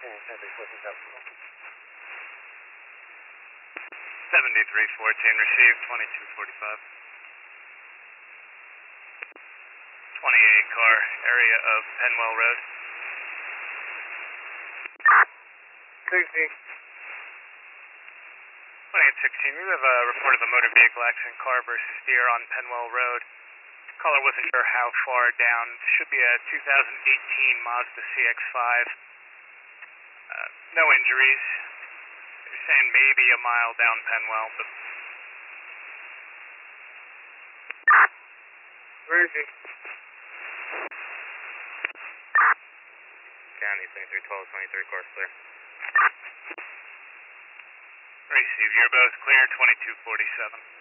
7314 received, 2245. 28 car, area of Penwell Road. 16. 2816, we have a report of a motor vehicle accident, car versus deer on Penwell Road. Caller wasn't sure how far down. Should be a 2018 Mazda CX-5. No injuries. They're saying maybe a mile down Penwell, but... Where is he? County 2312, 23 course clear. Received, you're both clear, 2247.